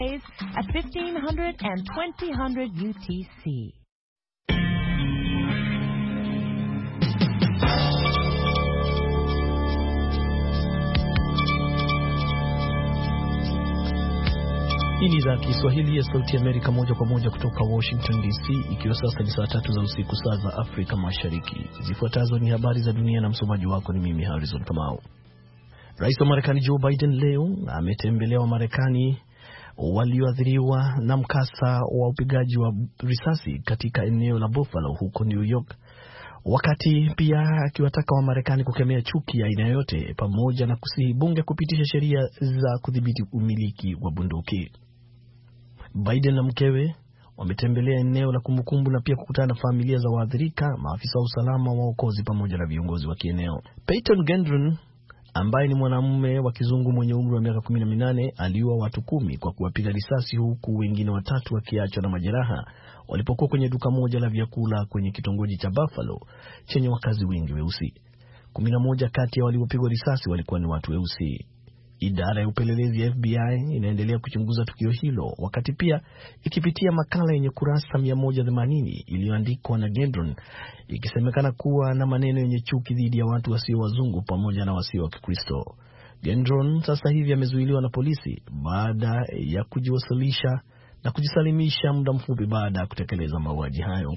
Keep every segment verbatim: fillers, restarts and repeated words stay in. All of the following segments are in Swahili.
at fifteen hundred and twenty hundred U T C. Hii ni idhaa ya Kiswahili ya Sauti ya Amerika moja kwa moja kutoka Washington D C, ikiwa sasa ni saa tatu za usiku saa za Afrika Mashariki. Zifuatazo ni habari za dunia na msomaji wako ni mimi Harrison Kamau. Rais wa Marekani Joe Biden leo ametembelea wa Marekani walioathiriwa na mkasa wa upigaji wa risasi katika eneo la Buffalo huko New York, wakati pia akiwataka wa Marekani kukemea chuki ya aina yote pamoja na kusihi bunge kupitisha sheria za kudhibiti umiliki wa bunduki. Biden na mkewe wametembelea eneo la kumbukumbu na pia kukutana na familia za waathirika, maafisa wa usalama, waokozi pamoja na viongozi wa kieneo. Peyton Gendron ambaye ni mwanamume wa kizungu mwenye umri wa miaka kumi na minane aliua watu kumi kwa kuwapiga risasi, huku wengine watatu wakiachwa na majeraha walipokuwa kwenye duka moja la vyakula kwenye kitongoji cha Buffalo chenye wakazi wengi weusi. kumi na moja kati ya waliopigwa risasi walikuwa ni watu weusi. Idara ya upelelezi ya F B I inaendelea kuchunguza tukio hilo, wakati pia ikipitia makala yenye kurasa mia moja themanini iliyoandikwa na Gendron ikisemekana kuwa na maneno yenye chuki dhidi ya watu wasio wazungu pamoja na wasio wa Kikristo. Gendron sasa hivi amezuiliwa na polisi baada ya kujiwasilisha na kujisalimisha muda mfupi baada ya kutekeleza mauaji hayo.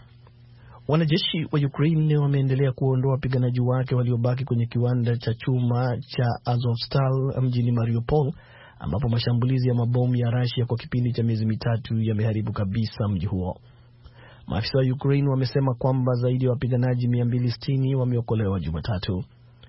Wanajeshi wa Ukraine leo wameendelea kuondoa wapiganaji wake waliobaki kwenye kiwanda cha chuma cha Azovstal mjini Mariupol, ambapo mashambulizi ya mabomu ya Russia kwa kipindi cha miezi mitatu yameharibu kabisa mji huo. Maafisa wa Ukraine wamesema kwamba zaidi ya wapiganaji mia mbili sitini wameokolewa Jumatatu.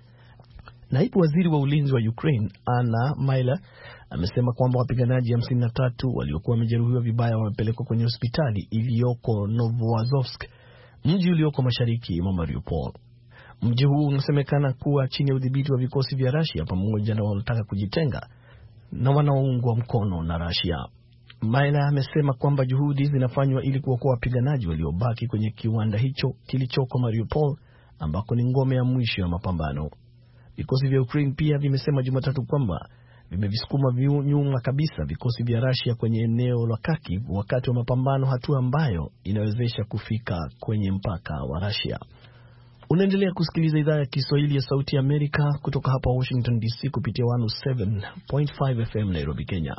Naibu waziri wa ulinzi wa Ukraine Anna Mailer amesema kwamba wapiganaji hamsini na tatu waliokuwa wamejeruhiwa vibaya wamepelekwa kwenye hospitali iliyoko Novoazovsk, mji ulioko mashariki mwa Mariupol. Mji huu unasemekana kuwa chini ya udhibiti wa vikosi vya Russia pamoja na wanaotaka kujitenga na wanaoungwa mkono na Russia. Maila amesema kwamba juhudi zinafanywa ili kuokoa wapiganaji waliobaki kwenye kiwanda hicho kilichoko Mariupol, ambako ni ngome ya mwisho ya mapambano. Vikosi vya Ukraine pia vimesema Jumatatu kwamba vimevisukuma nyuma kabisa vikosi vya Russia kwenye eneo la Kharkiv wakati wa mapambano, hatua ambayo inawezesha kufika kwenye mpaka wa Russia. Unaendelea kusikiliza idhaa ya Kiswahili ya Sauti ya Amerika kutoka hapa Washington D C kupitia one oh seven point five F M Nairobi, Kenya.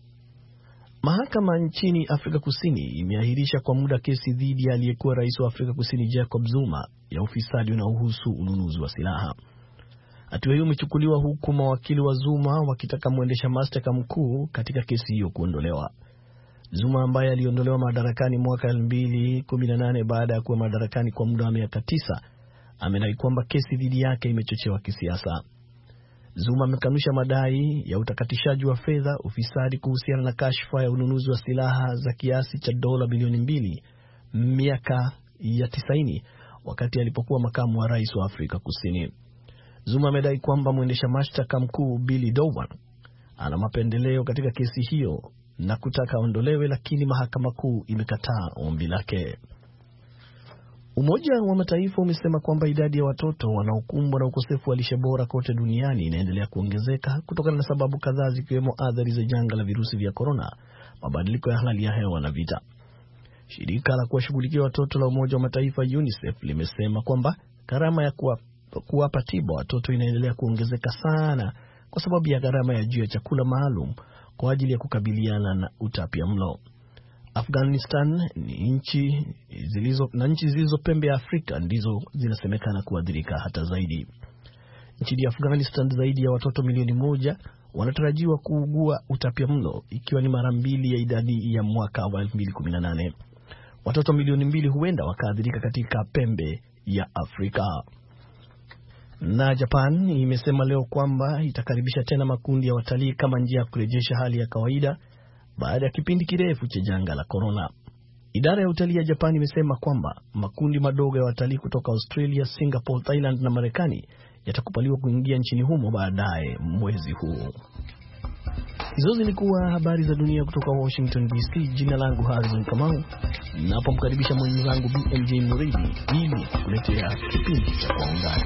Mahakama nchini Afrika Kusini imeahirisha kwa muda kesi dhidi ya aliyekuwa rais wa Afrika Kusini Jacob Zuma ya ufisadi unaohusu ununuzi wa silaha. Hatua hiyo imechukuliwa huku mawakili wa Zuma wakitaka mwendesha mashtaka mkuu katika kesi hiyo kuondolewa. Zuma ambaye aliondolewa madarakani mwaka elfu mbili kumi na nane baada ya kuwa madarakani kwa muda wa miaka tisa, amenai kwamba kesi dhidi yake imechochewa kisiasa. Zuma amekanusha madai ya utakatishaji wa fedha, ufisadi kuhusiana na kashfa ya ununuzi wa silaha za kiasi cha dola bilioni mbili miaka ya tisaini wakati alipokuwa makamu wa rais wa Afrika Kusini. Zuma amedai kwamba mwendesha mashtaka mkuu Billy Dowan ana mapendeleo katika kesi hiyo na kutaka ondolewe, lakini mahakama kuu imekataa ombi lake. Umoja wa Mataifa umesema kwamba idadi ya watoto wanaokumbwa na ukosefu wa lishe bora kote duniani inaendelea kuongezeka kutokana na sababu kadhaa, zikiwemo athari za janga la virusi vya corona, mabadiliko ya hali ya hewa na vita. Shirika la kuwashughulikia watoto la Umoja wa Mataifa UNICEF limesema kwamba gharama ya kuwa kuwapa tiba watoto inaendelea kuongezeka sana kwa sababu ya gharama ya juu ya chakula maalum kwa ajili ya kukabiliana na utapiamlo. Afghanistan ni nchi zilizo na nchi zilizo pembe ya Afrika ndizo zinasemekana kuathirika hata zaidi. Nchini Afghanistan zaidi ya watoto milioni moja wanatarajiwa kuugua utapiamlo, ikiwa ni mara mbili ya idadi ya mwaka wa elfu mbili kumi na nane. Watoto milioni mbili huenda wakaathirika katika pembe ya Afrika. Na Japan imesema leo kwamba itakaribisha tena makundi ya watalii kama njia ya kurejesha hali ya kawaida baada ya kipindi kirefu cha janga la corona. Idara ya utalii ya Japan imesema kwamba makundi madogo ya watalii kutoka Australia, Singapore, Thailand na Marekani yatakubaliwa kuingia nchini humo baadaye mwezi huu. Hizo zilikuwa habari za dunia kutoka Washington D C. Jina langu Harrison Kamau, napomkaribisha mwenzangu B M J Muridi ili kuletea kipindi cha Kwa Undani.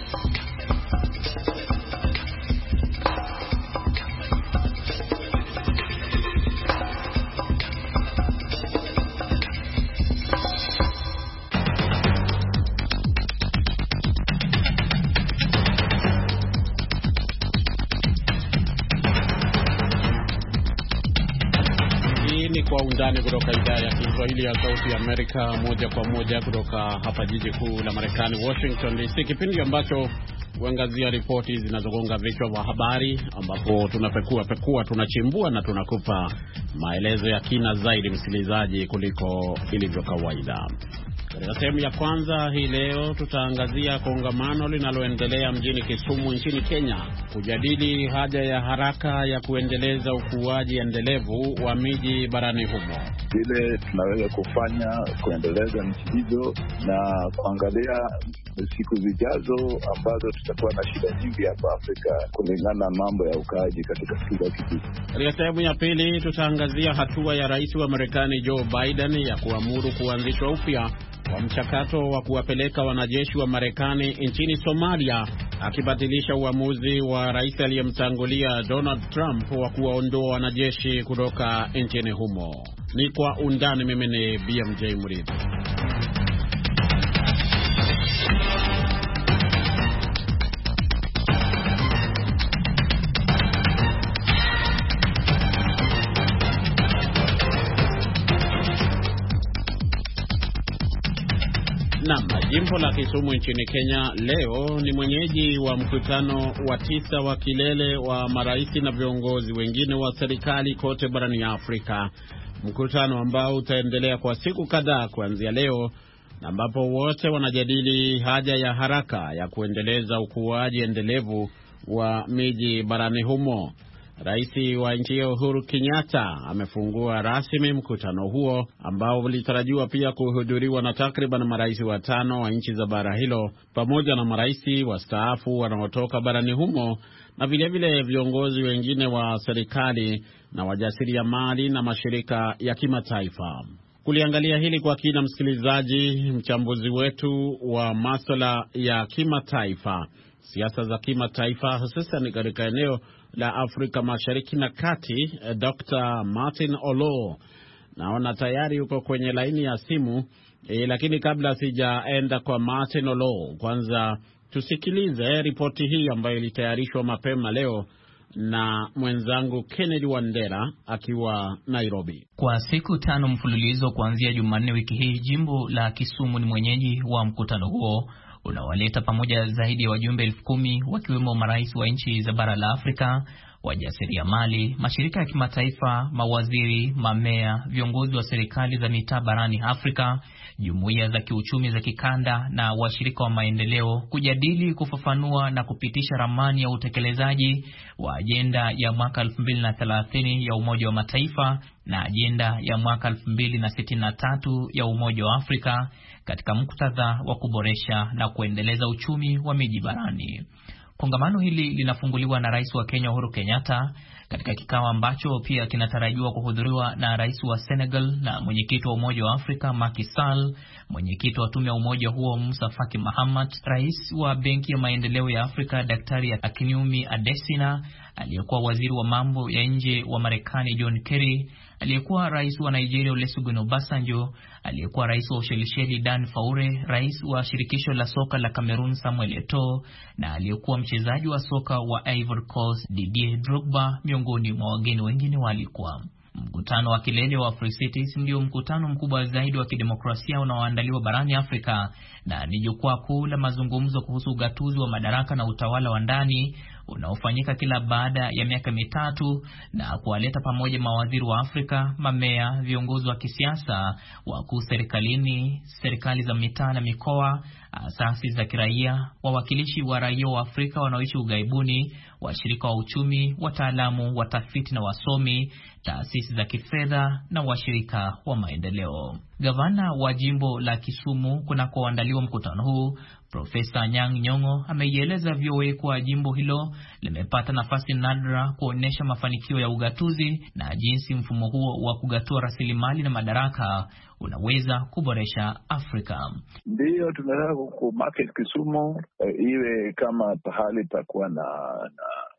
Kwa Undani kutoka idhaa ya Kiswahili ya Sauti ya Amerika, moja kwa moja kutoka hapa jiji kuu la Marekani, Washington D C, kipindi ambacho huangazia ripoti zinazogonga vichwa vya habari, ambapo tunapekua pekua, tunachimbua na tunakupa maelezo ya kina zaidi, msikilizaji, kuliko ilivyo kawaida. Katika sehemu ya kwanza hii leo tutaangazia kongamano linaloendelea mjini Kisumu nchini Kenya kujadili haja ya haraka ya kuendeleza ukuaji endelevu wa miji barani humo. Vile tunaweza kufanya kuendeleza nchi hizo na kuangalia siku zijazo ambazo tutakuwa na shida nyingi hapa Afrika kulingana na mambo ya ukaaji katika kila kijiji. Katika sehemu ya pili tutaangazia hatua ya rais wa Marekani Joe Biden ya kuamuru kuanzishwa upya kwa mchakato wa kuwapeleka wanajeshi wa Marekani nchini Somalia, akibatilisha uamuzi wa rais aliyemtangulia Donald Trump wa kuwaondoa wanajeshi kutoka nchini humo. Ni Kwa Undani. Mimi ni B M J Muridhi. Naam, jimbo la Kisumu nchini Kenya leo ni mwenyeji wa mkutano wa tisa wa kilele wa marais na viongozi wengine wa serikali kote barani Afrika. Mkutano ambao utaendelea kwa siku kadhaa kuanzia leo, na ambapo wote wanajadili haja ya haraka ya kuendeleza ukuaji endelevu wa miji barani humo. Rais wa nchi hiyo Uhuru Kenyatta amefungua rasmi mkutano huo ambao ulitarajiwa pia kuhudhuriwa na takriban marais watano wa nchi za bara hilo, pamoja na marais wastaafu wanaotoka barani humo na vile vile viongozi wengine wa serikali na wajasiriamali na mashirika ya kimataifa. Kuliangalia hili kwa kina, msikilizaji, mchambuzi wetu wa masuala ya kimataifa, siasa za kimataifa, hususan katika eneo la Afrika Mashariki na Kati, Doctor Martin Olo, naona tayari yuko kwenye laini ya simu. E, lakini kabla sijaenda kwa Martin Olo, kwanza tusikilize ripoti hii ambayo ilitayarishwa mapema leo na mwenzangu Kennedy Wandera akiwa Nairobi. Kwa siku tano mfululizo kuanzia Jumanne wiki hii, jimbo la Kisumu ni mwenyeji wa mkutano huo unawaleta pamoja zaidi ya wajumbe elfu kumi wakiwemo marais wa nchi za bara la Afrika, wajasiriamali, mashirika ya kimataifa, mawaziri, mamea, viongozi wa serikali za mitaa barani Afrika, jumuiya za kiuchumi za kikanda na washirika wa maendeleo kujadili, kufafanua na kupitisha ramani ya utekelezaji wa ajenda ya mwaka elfu mbili na thelathini ya Umoja wa Mataifa na ajenda ya mwaka elfu mbili na sitini na tatu ya Umoja wa Afrika katika muktadha wa kuboresha na kuendeleza uchumi wa miji barani. Kongamano hili linafunguliwa na rais wa Kenya Uhuru Kenyatta katika kikao ambacho pia kinatarajiwa kuhudhuriwa na rais wa Senegal na mwenyekiti wa Umoja wa Afrika Macky Sall, mwenyekiti wa tume ya umoja huo Musa Faki Mahamat, rais wa Benki ya Maendeleo ya Afrika Daktari Akinwumi Adesina, aliyekuwa waziri wa mambo ya nje wa Marekani John Kerry, aliyekuwa rais wa Nigeria Olusegun Obasanjo, aliyekuwa rais wa Ushelisheli Dan Faure, rais wa shirikisho la soka la Cameroon Samuel Eto'o, na aliyekuwa mchezaji wa soka wa Ivory Coast Didier Drogba, miongoni mwa wageni wengine walikuwa. Mkutano wa kilele wa Free Cities ndio mkutano mkubwa zaidi wa kidemokrasia unaoandaliwa barani Afrika na ni jukwaa kuu la mazungumzo kuhusu ugatuzi wa madaraka na utawala wa ndani unaofanyika kila baada ya miaka mitatu na kuwaleta pamoja mawaziri wa Afrika, mamea, viongozi wa kisiasa, wakuu serikalini, serikali za mitaa na mikoa, asasi za kiraia, wawakilishi wa raia wa Afrika wanaoishi ughaibuni, washirika wa uchumi, wataalamu, watafiti na wasomi, taasisi za kifedha na washirika wa maendeleo. Gavana wa jimbo la Kisumu kunakoandaliwa mkutano huu, Profesa Anyang' Nyong'o, ameieleza V O A kuwa jimbo hilo limepata nafasi nadra kuonesha mafanikio ya ugatuzi na jinsi mfumo huo wa kugatua rasilimali na madaraka unaweza kuboresha Afrika. Ndio tunataka ku market Kisumu e, iwe kama pahali pa kuwa na, na na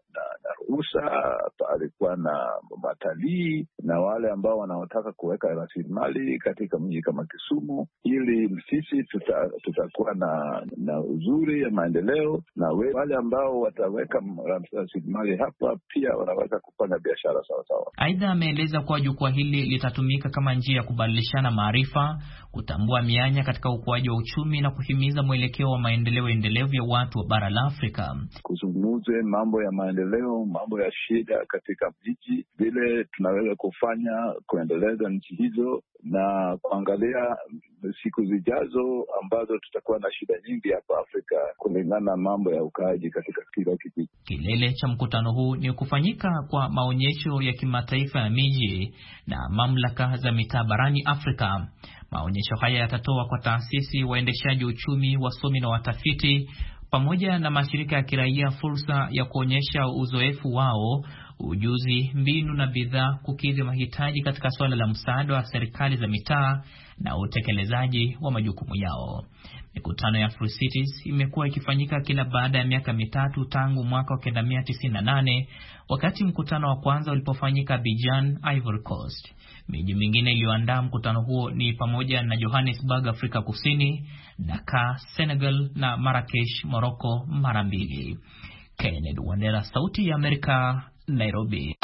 ruhusa, palikuwa na matalii na wale ambao wanaotaka kuweka rasilimali katika mji kama Kisumu, ili sisi tuta, tutakuwa na na uzuri ya maendeleo, na we, wale ambao wataweka rasilimali hapa pia wanaweza kufanya biashara sawa sawa. Aidha, ameeleza kuwa jukwaa hili litatumika kama njia ya kubadilishana maarifa, kutambua mianya katika ukuaji wa uchumi na kuhimiza mwelekeo wa maendeleo endelevu ya watu wa bara la Afrika. Kuzungumze mambo ya maendeleo, mambo ya shida katika miji, vile tunaweza kufanya kuendeleza nchi hizo na kuangalia siku zijazo ambazo tutakuwa na shida nyingi hapa Afrika kulingana na mambo ya ukaaji katika kila kijiji. Kilele cha mkutano huu ni kufanyika kwa maonyesho ya kimataifa ya miji na mamlaka za mitaa barani Afrika. Maonyesho haya yatatoa kwa taasisi, waendeshaji uchumi, wasomi na watafiti pamoja na mashirika ya kiraia fursa ya kuonyesha uzoefu wao, ujuzi, mbinu na bidhaa kukidhi mahitaji katika suala la msaada wa serikali za mitaa na utekelezaji wa majukumu yao. Mikutano ya Free Cities imekuwa ikifanyika kila baada ya miaka mitatu tangu mwaka wa kenda mia tisini na nane, wakati mkutano wa kwanza ulipofanyika Abidjan, Ivory Coast. Miji mingine iliyoandaa mkutano huo ni pamoja na Johannesburg, Afrika Kusini, Dakar, Senegal na Marrakesh, Morocco mara mbili. Kennedy Wandera, Sauti ya Amerika, Nairobi.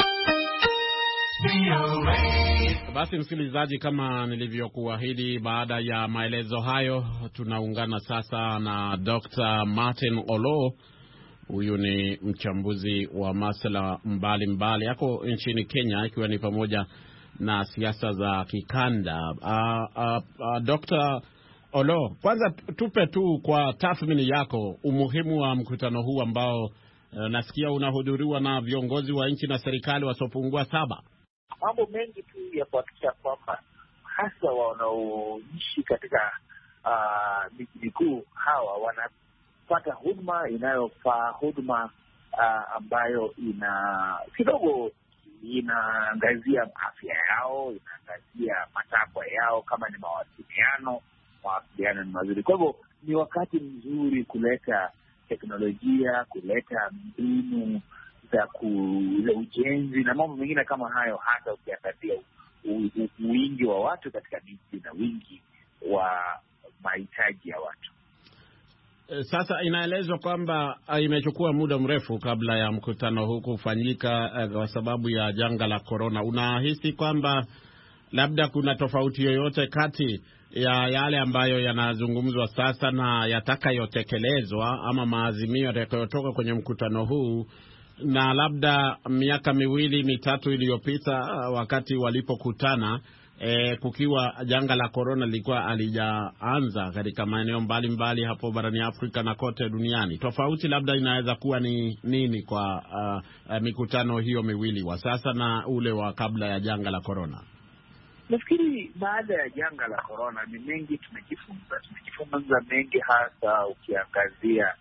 Basi msikilizaji, kama nilivyokuahidi, baada ya maelezo hayo tunaungana sasa na Doctor Martin Olo. Huyu ni mchambuzi wa masuala mbalimbali yako nchini Kenya, ikiwa ni pamoja na siasa za kikanda. Uh, uh, uh, Doctor Olo, kwanza tupe tu kwa tathmini yako umuhimu wa mkutano huu ambao uh, nasikia unahudhuriwa na viongozi wa nchi na serikali wasiopungua saba. Mambo mengi tu ya kuhakikisha kwamba hasa wanaoishi katika miji uh, mikuu hawa wanapata huduma inayofaa, huduma uh, ambayo ina kidogo inaangazia afya yao, inaangazia matakwa yao, kama ni mawasiliano, mawasiliano ni mazuri. Kwa hivyo ni wakati mzuri kuleta teknolojia, kuleta mbinu za ujenzi na mambo mengine kama hayo, hata ukiangalia wingi wa watu katika miji na wingi wa mahitaji ya watu. Sasa inaelezwa kwamba imechukua muda mrefu kabla ya mkutano huu kufanyika kwa sababu ya janga la corona. Unahisi kwamba labda kuna tofauti yoyote kati ya yale ambayo yanazungumzwa sasa na yatakayotekelezwa ama maazimio yatakayotoka kwenye mkutano huu na labda miaka miwili mitatu iliyopita wakati walipokutana e, kukiwa janga la corona lilikuwa alijaanza katika maeneo mbalimbali hapo barani Afrika na kote duniani? Tofauti labda inaweza kuwa ni nini kwa uh, uh, mikutano hiyo miwili wa sasa na ule wa kabla ya janga la corona? Nafikiri baada ya janga la corona ni mengi tumejifunza. Tumejifunza mengi, hasa ukiangazia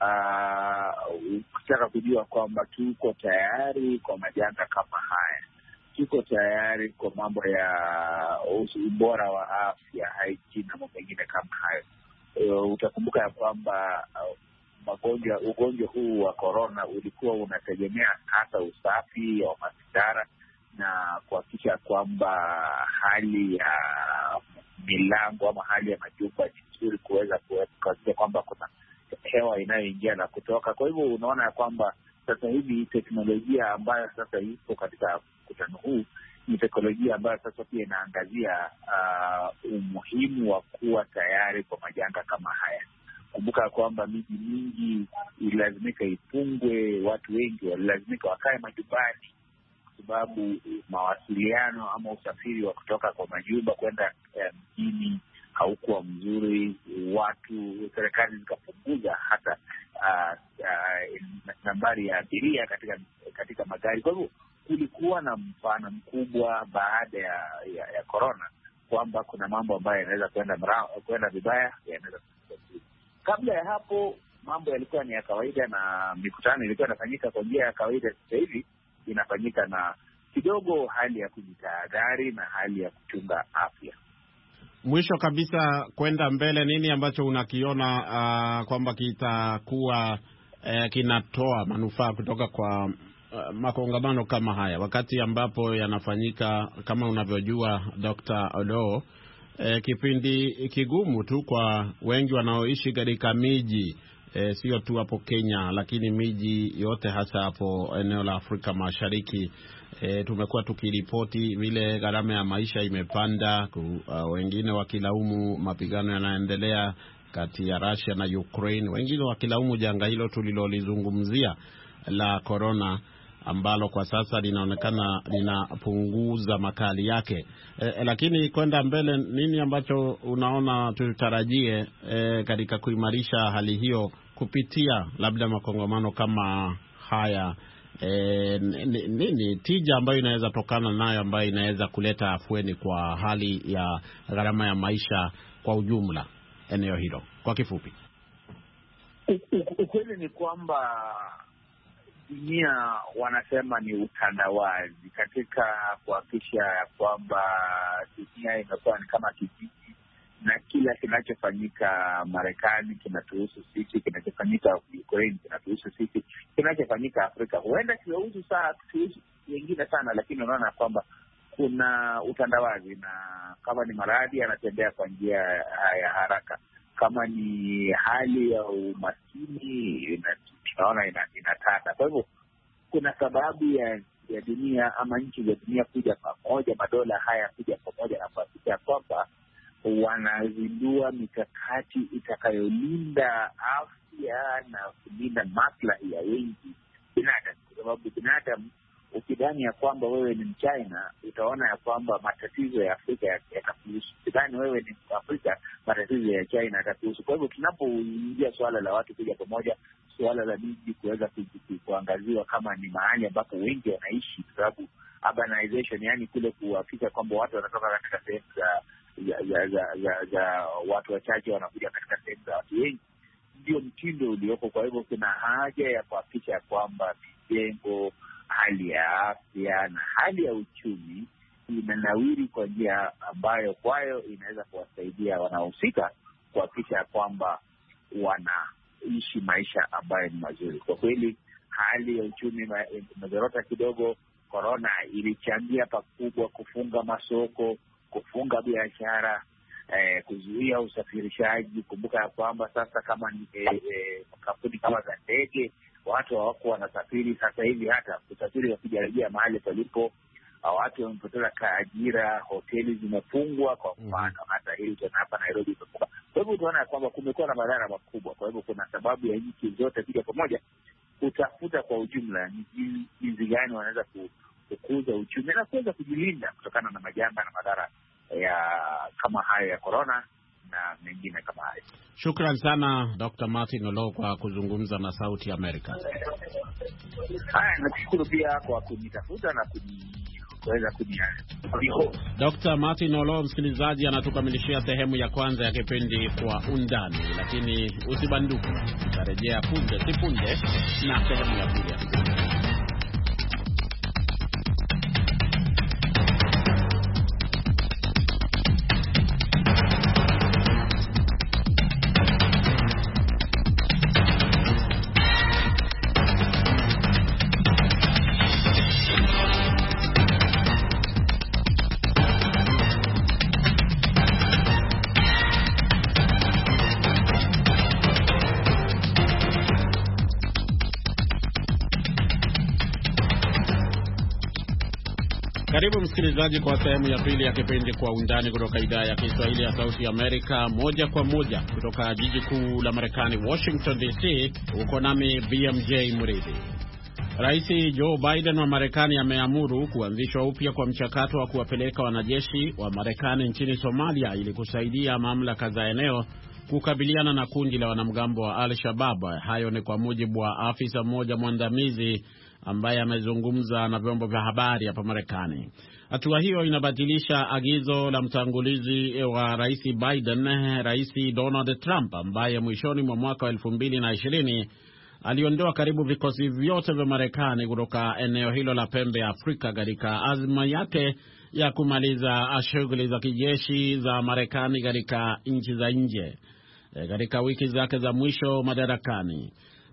ukitaka uh, kujua kwamba tuko tayari kwa majanga kama haya, tuko tayari kwa mambo ya ubora wa afya, hygiene na mambo mengine kama hayo. Uh, utakumbuka ya kwamba uh, magonjwa ugonjwa huu wa corona ulikuwa unategemea hasa usafi wa mazingira na kuhakikisha kwamba hali ya uh, milango ama hali ya majumba ni nzuri, kuweza kuhakikisha kwamba kuna hewa inayoingia na kutoka. Kwa hivyo unaona ya kwamba sasa hivi teknolojia ambayo sasa ipo katika mkutano huu ni teknolojia ambayo sasa pia inaangazia uh, umuhimu wa kuwa tayari kwa majanga kama haya. Kumbuka kwamba miji mingi ilazimika ifungwe, watu wengi walilazimika wakae majumbani kwa sababu mawasiliano ama usafiri wa kutoka kwa majumba kwenda mjini um, haukuwa mzuri. Watu, serikali zikapunguza hata uh, uh, nambari ya abiria katika katika magari. Kwa hivyo kulikuwa na mfano mkubwa baada ya ya, ya corona kwamba kuna mambo ambayo yanaweza kwenda kwenda vibaya, yanaweza kuwa. Kabla ya hapo mambo yalikuwa ni ya kawaida na mikutano ilikuwa inafanyika kwa njia ya kawaida. Sasa hivi inafanyika na kidogo hali ya kujitahadhari na hali ya kuchunga afya. Mwisho kabisa, kwenda mbele, nini ambacho unakiona uh, kwamba kitakuwa uh, kinatoa manufaa kutoka kwa uh, makongamano kama haya wakati ambapo yanafanyika kama unavyojua Doctor Olo, eh, kipindi kigumu tu kwa wengi wanaoishi katika miji eh, sio tu hapo Kenya lakini miji yote hasa hapo eneo la Afrika Mashariki. E, tumekuwa tukiripoti vile gharama ya maisha imepanda, uh, wengine wakilaumu mapigano yanaendelea kati ya Russia na Ukraine, wengine wakilaumu janga hilo tulilolizungumzia la corona ambalo kwa sasa linaonekana linapunguza makali yake. E, lakini kwenda mbele, nini ambacho unaona tutarajie e, katika kuimarisha hali hiyo kupitia labda makongamano kama haya? E, nini tija ambayo inaweza tokana nayo ambayo inaweza kuleta afueni kwa hali ya gharama ya maisha kwa ujumla eneo hilo kwa kifupi? Ukweli ni kwamba dunia wanasema ni utandawazi katika kuhakikisha kwamba dunia imekuwa ni kama kijiji, na kila kinachofanyika Marekani kinatuhusu sisi, kinachofanyika Ukraine kinatuhusu sisi, kinachofanyika Afrika huenda kihusu saa kihusu wengine sana, lakini unaona kwamba kuna utandawazi, na kama ni maradhi anatembea kwa njia ya haraka, kama ni hali ya umaskini tunaona inatata. Kwa hivyo kuna sababu ya, ya dunia ama nchi za dunia kuja pamoja, madola haya kuja pamoja na kuhakikisha kwamba wanazindua mikakati itakayolinda afya na kulinda maslahi ya wengi binadamu. Kwa sababu binadamu, ukidhani ya kwamba wewe ni Mchina, utaona ya kwamba matatizo ya Afrika yatakuhusu. Ukidhani wewe ni Afrika, matatizo ya China yatakuhusu. Kwa hivyo tunapoingia suala la watu kuja pamoja, suala la miji kuweza kuangaziwa kama ni mahali ambapo wengi wanaishi, kwa sababu urbanization, yani kule kuhakikisha kwamba watu wanatoka katika sehemu za za za za, za, za watu wachache wanakuja katika sehemu za watu wengi, ndio mtindo uliopo. Kwa hivyo kuna haja ya kuhakikisha kwamba mijengo, hali ya afya na hali ya uchumi inanawiri kwa njia ambayo kwayo inaweza kuwasaidia wanaohusika kuhakikisha kwamba wanaishi maisha ambayo ni mazuri. Kwa kweli hali ya uchumi imezorota kidogo. Corona ilichangia pakubwa kufunga masoko, kufunga biashara, eh, kuzuia usafirishaji. Kumbuka ya kwamba sasa kama ni eh, eh, kampuni kama za ndege, watu hawako wanasafiri sasa hivi, hata kusafiri wakijaribia mahali palipo, watu wamepoteza ajira, hoteli zimefungwa kwa mfano, hata Hilton hapa Nairobi imefungwa. Kwa hivyo tunaona kwamba kumekuwa na madhara makubwa. Kwa hivyo kuna sababu ya nchi zote kuja pamoja kutafuta kwa ujumla ni jinsi gani wanaweza kukuza uchumi na kuweza kujilinda kutokana na majanga na madhara ya kama hayo ya corona na mengine kama hayo. Shukran sana Doctor Martin Olo kwa kuzungumza na Sauti ya Amerika. Haya, nakushukuru pia kwa kunitafuta na kuweza kunihoji. Doctor Martin Olo, msikilizaji, anatukamilishia sehemu ya kwanza ya kipindi Kwa Undani, lakini usibanduke, tutarejea punde si punde na sehemu ya pili. Karibu msikilizaji kwa sehemu ya pili ya kipindi Kwa Undani kutoka idhaa ya Kiswahili ya Sauti ya Amerika, moja kwa moja kutoka jiji kuu la Marekani, Washington D C. Uko nami B M J Mridhi. Rais Joe Biden wa Marekani ameamuru kuanzishwa upya kwa mchakato wa kuwapeleka wanajeshi wa Marekani nchini Somalia ili kusaidia mamlaka za eneo kukabiliana na kundi la wanamgambo wa Al-Shabaab. Hayo ni kwa mujibu wa afisa mmoja mwandamizi ambaye amezungumza na vyombo vya habari hapa Marekani. Hatua hiyo inabadilisha agizo la mtangulizi wa Rais Biden, Rais Donald Trump, ambaye mwishoni mwa mwaka wa elfu mbili na ishirini aliondoa karibu vikosi vyote vya Marekani kutoka eneo hilo la pembe ya Afrika katika azma yake ya kumaliza shughuli za kijeshi za Marekani katika nchi za nje katika wiki zake za mwisho madarakani.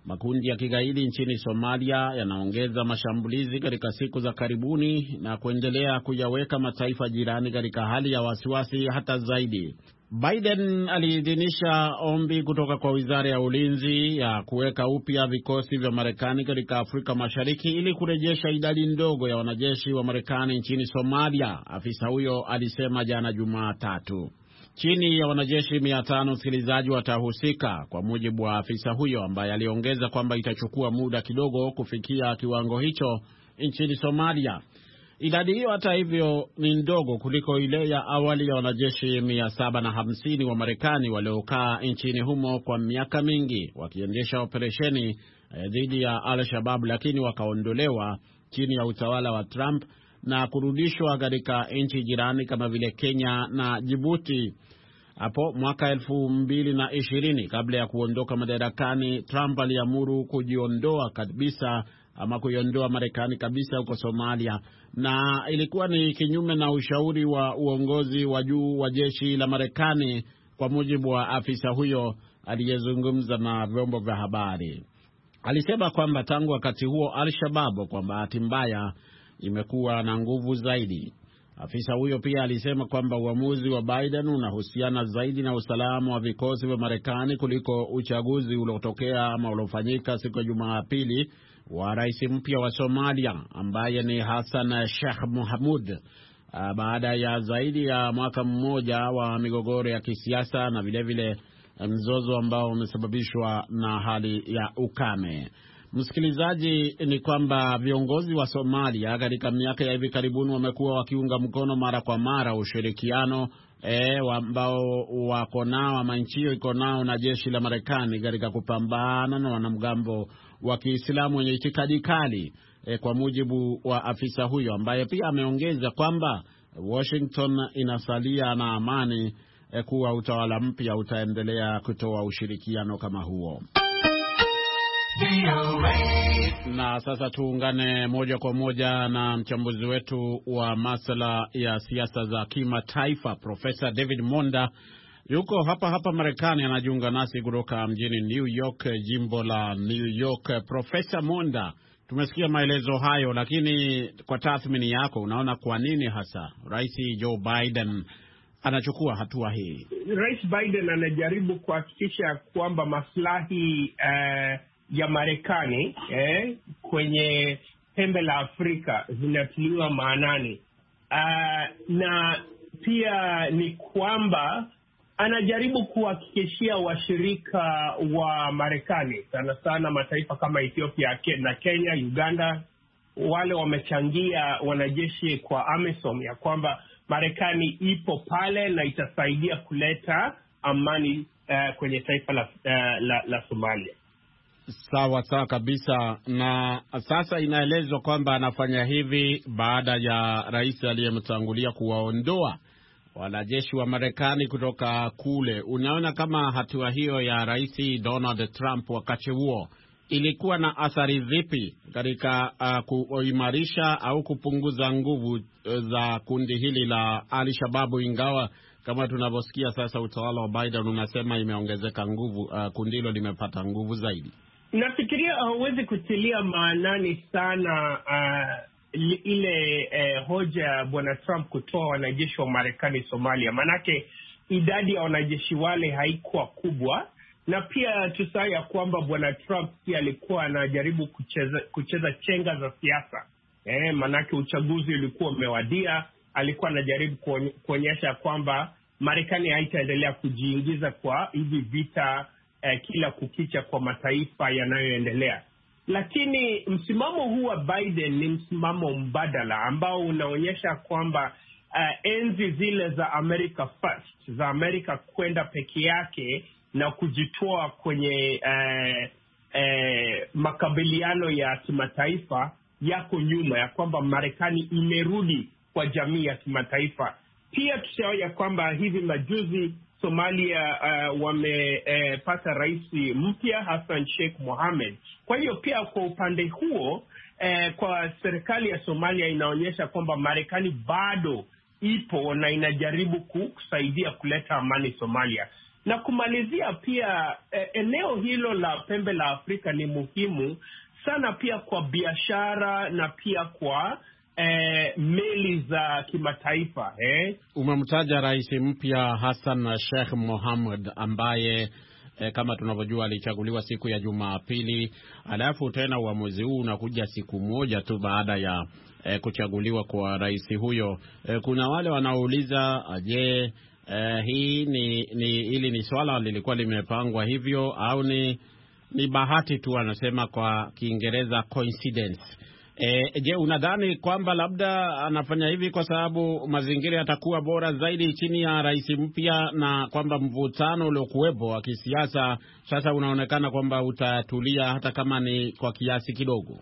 Makundi ya kigaidi nchini Somalia yanaongeza mashambulizi katika siku za karibuni na kuendelea kuyaweka mataifa jirani katika hali ya wasiwasi hata zaidi. Biden aliidhinisha ombi kutoka kwa Wizara ya Ulinzi ya kuweka upya vikosi vya Marekani katika Afrika Mashariki ili kurejesha idadi ndogo ya wanajeshi wa Marekani nchini Somalia, afisa huyo alisema jana Jumatatu. Chini ya wanajeshi mia tano msikilizaji watahusika, kwa mujibu wa afisa huyo, ambaye aliongeza kwamba itachukua muda kidogo kufikia kiwango hicho nchini Somalia. Idadi hiyo hata hivyo ni ndogo kuliko ile ya awali ya wanajeshi mia saba na hamsini wa Marekani waliokaa nchini humo kwa miaka mingi wakiendesha operesheni dhidi ya Al-Shabaab, lakini wakaondolewa chini ya utawala wa Trump na kurudishwa katika nchi jirani kama vile Kenya na Djibouti. Hapo mwaka elfu mbili na ishirini, kabla ya kuondoka madarakani, Trump aliamuru kujiondoa kabisa ama kuiondoa Marekani kabisa huko Somalia, na ilikuwa ni kinyume na ushauri wa uongozi wa juu wa jeshi la Marekani, kwa mujibu wa afisa huyo aliyezungumza na vyombo vya habari. Alisema kwamba tangu wakati huo Al-Shabaab kwa bahati mbaya imekuwa na nguvu zaidi. Afisa huyo pia alisema kwamba uamuzi wa Biden unahusiana zaidi na usalama wa vikosi vya Marekani kuliko uchaguzi uliotokea ama uliofanyika siku ya Jumapili wa rais mpya wa Somalia ambaye ni Hassan Sheikh Mohamud, baada ya zaidi ya mwaka mmoja wa migogoro ya kisiasa na vile vile mzozo ambao umesababishwa na hali ya ukame. Msikilizaji, ni kwamba viongozi wa Somalia katika miaka ya hivi karibuni wamekuwa wakiunga mkono mara kwa mara ushirikiano eh ambao wako nao ama nchi hiyo iko nao na jeshi la Marekani katika kupambana na wanamgambo wa Kiislamu wenye itikadi kali, e, kwa mujibu wa afisa huyo, ambaye pia ameongeza kwamba Washington inasalia na amani, e, kuwa utawala mpya utaendelea kutoa ushirikiano kama huo. Na sasa tuungane moja kwa moja na mchambuzi wetu wa masuala ya siasa za kimataifa, Profesa David Monda. Yuko hapa hapa Marekani, anajiunga nasi kutoka mjini New York, jimbo la New York. Profesa Monda, tumesikia maelezo hayo, lakini kwa tathmini yako unaona kwa nini hasa Rais Joe Biden anachukua hatua hii? Rais Biden anajaribu kuhakikisha kwamba maslahi uh, ya Marekani eh, kwenye pembe la Afrika zinatiliwa maanani. Uh, na pia ni kwamba anajaribu kuhakikishia washirika wa Marekani, sana sana mataifa kama Ethiopia na Kenya, Uganda, wale wamechangia wanajeshi kwa AMISOM, ya kwamba Marekani ipo pale na itasaidia kuleta amani uh, kwenye taifa la, uh, la, la Somalia. Sawa sawa kabisa. Na sasa inaelezwa kwamba anafanya hivi baada ya rais aliyemtangulia kuwaondoa wanajeshi wa Marekani kutoka kule. Unaona kama hatua hiyo ya Rais Donald Trump wakati huo ilikuwa na athari vipi katika uh, kuimarisha au kupunguza nguvu za kundi hili la Al-Shabaab, ingawa kama tunavyosikia sasa utawala wa Biden unasema imeongezeka nguvu, uh, kundi hilo limepata nguvu zaidi? Nafikiria hauwezi uh, kutilia maanani sana uh, ile uh, hoja ya bwana Trump kutoa wanajeshi wa Marekani Somalia, manake idadi ya wanajeshi wale haikuwa kubwa, na pia tusahau ya kwamba bwana Trump pia alikuwa anajaribu kucheza kucheza chenga za siasa. Eh, manake uchaguzi ulikuwa umewadia, alikuwa anajaribu kuonyesha kwamba Marekani haitaendelea kujiingiza kwa hivi vita eh, kila kukicha kwa mataifa yanayoendelea. Lakini msimamo huu wa Biden ni msimamo mbadala ambao unaonyesha kwamba uh, enzi zile za America First, za Amerika kwenda peke yake na kujitoa kwenye uh, uh, makabiliano ya kimataifa yako nyuma, ya kwamba Marekani imerudi kwa jamii ya kimataifa. Pia tushaona ya kwamba hivi majuzi Somalia uh, wamepata uh, rais mpya Hassan Sheikh Mohamud. Kwa hiyo pia kwa upande huo uh, kwa serikali ya Somalia inaonyesha kwamba Marekani bado ipo na inajaribu kusaidia kuleta amani Somalia. Na kumalizia pia, eh, eneo hilo la pembe la Afrika ni muhimu sana pia kwa biashara na pia kwa eh, meli za kimataifa. Eh. Umemtaja rais mpya Hassan Sheikh Mohamud ambaye E, kama tunavyojua alichaguliwa siku ya Jumapili, alafu tena uamuzi huu unakuja siku moja tu baada ya e, kuchaguliwa kwa rais huyo. E, kuna wale wanaouliza je, e, hii ni ni ili ni swala lilikuwa limepangwa hivyo au ni ni bahati tu, anasema kwa Kiingereza coincidence. E, je, unadhani kwamba labda anafanya hivi kwa sababu mazingira yatakuwa bora zaidi chini ya rais mpya, na kwamba mvutano uliokuwepo wa kisiasa sasa unaonekana kwamba utatulia hata kama ni kwa kiasi kidogo?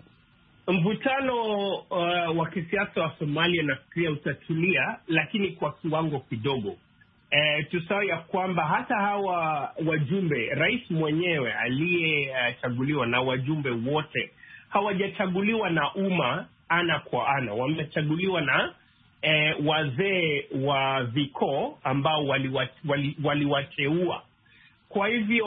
Mvutano uh, wa kisiasa wa Somalia nafikiria utatulia, lakini kwa kiwango kidogo. Eh, tusahau ya kwamba hata hawa wajumbe, rais mwenyewe aliyechaguliwa uh, na wajumbe wote hawajachaguliwa na umma ana kwa ana. Wamechaguliwa na eh, wazee wa vikoo ambao waliwateua. Wali, wali kwa hivyo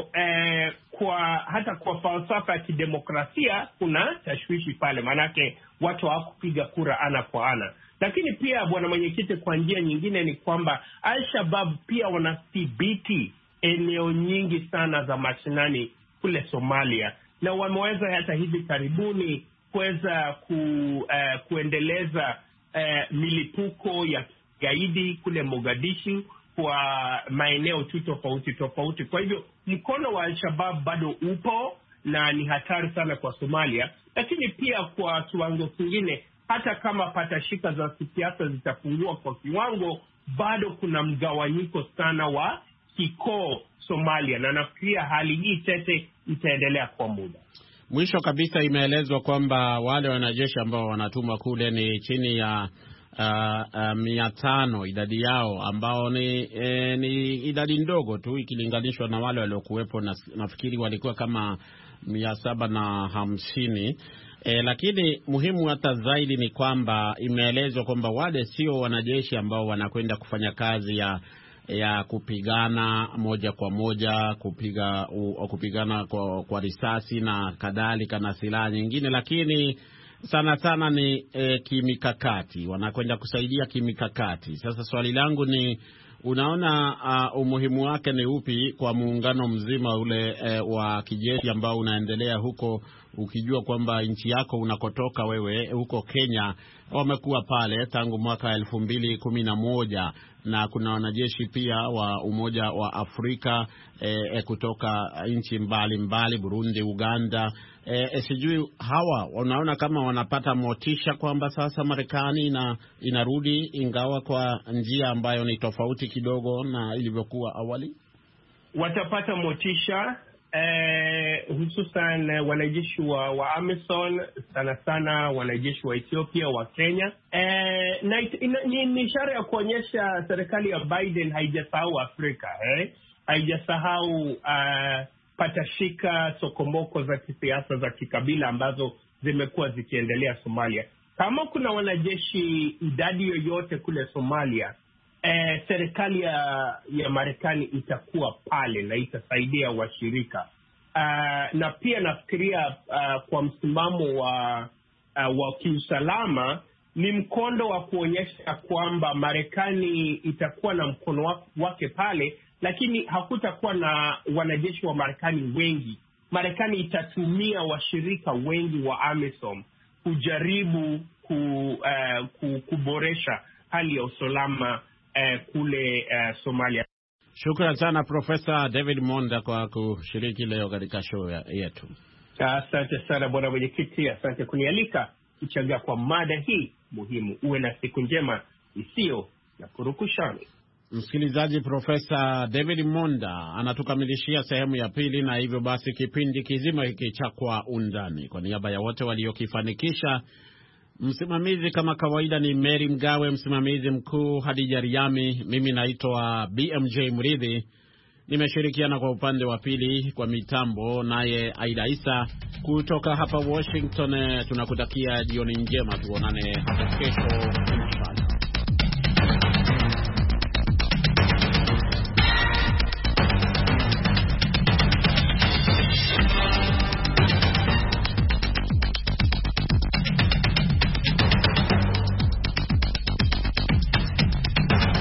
eh, kwa hata kwa falsafa ya kidemokrasia kuna tashwishi pale, manake watu hawakupiga kura ana kwa ana. Lakini pia bwana mwenyekiti, kwa njia nyingine ni kwamba Al-Shabaab pia wanathibiti eneo nyingi sana za mashinani kule Somalia, na wameweza hata hivi karibuni kuweza ku, uh, kuendeleza uh, milipuko ya gaidi kule Mogadishu kwa maeneo tu tofauti tofauti. Kwa hivyo mkono wa Al-Shabaab bado upo na ni hatari sana kwa Somalia. Lakini pia kwa kiwango kingine, hata kama patashika za kisiasa zitafungua kwa kiwango, bado kuna mgawanyiko sana wa kikoo Somalia, na nafikiria hali hii tete itaendelea kwa muda. Mwisho kabisa, imeelezwa kwamba wale wanajeshi ambao wanatumwa kule ni chini ya uh, uh, mia tano idadi yao, ambao ni, eh, ni idadi ndogo tu ikilinganishwa na wale waliokuwepo, na nafikiri walikuwa kama mia saba na hamsini. E, lakini muhimu hata zaidi ni kwamba imeelezwa kwamba wale sio wanajeshi ambao wanakwenda kufanya kazi ya ya kupigana moja kwa moja, kupiga u, kupigana kwa, kwa risasi na kadhalika na silaha nyingine, lakini sana sana ni e, kimikakati, wanakwenda kusaidia kimikakati. Sasa swali langu ni, unaona uh, umuhimu wake ni upi kwa muungano mzima ule uh, wa kijeshi ambao unaendelea huko, ukijua kwamba nchi yako unakotoka wewe huko Kenya wamekuwa pale tangu mwaka elfu mbili kumi na moja, na kuna wanajeshi pia wa Umoja wa Afrika eh, kutoka nchi mbalimbali, Burundi, Uganda. Eh, sijui hawa unaona kama wanapata motisha kwamba sasa Marekani na inarudi, ingawa kwa njia ambayo ni tofauti kidogo na ilivyokuwa awali? Watapata motisha eh, hususan wanajeshi wa, wa AMISOM, sana sana wanajeshi wa Ethiopia, wa Kenya. Eh, na ni, ni ishara ya kuonyesha serikali ya Biden haijasahau Afrika, eh? haijasahau uh, patashika sokomoko za kisiasa za kikabila ambazo zimekuwa zikiendelea Somalia. Kama kuna wanajeshi idadi yoyote kule Somalia, eh, serikali ya, ya Marekani itakuwa pale na itasaidia washirika. Uh, na pia nafikiria uh, kwa msimamo wa, uh, wa kiusalama ni mkondo wa kuonyesha kwamba Marekani itakuwa na mkono wake pale, lakini hakutakuwa na wanajeshi wa Marekani wengi. Marekani itatumia washirika wengi wa AMISOM kujaribu ku, uh, ku, kuboresha hali ya usalama uh, kule uh, Somalia. Shukrani sana Profesa David Monda kwa kushiriki leo katika show yetu. Asante sana bwana mwenyekiti, asante kunialika kuchangia kwa mada hii muhimu. Uwe na siku njema isiyo na kurukushani. Msikilizaji, Profesa David Monda anatukamilishia sehemu ya pili, na hivyo basi kipindi kizima hiki cha Kwa Undani, kwa niaba ya wote waliokifanikisha, msimamizi kama kawaida ni Mary Mgawe, msimamizi mkuu Hadija Riami, mimi naitwa B M J Mridhi, nimeshirikiana kwa upande wa pili kwa mitambo naye Aida Isa. Kutoka hapa Washington tunakutakia jioni njema, tuonane hapo kesho.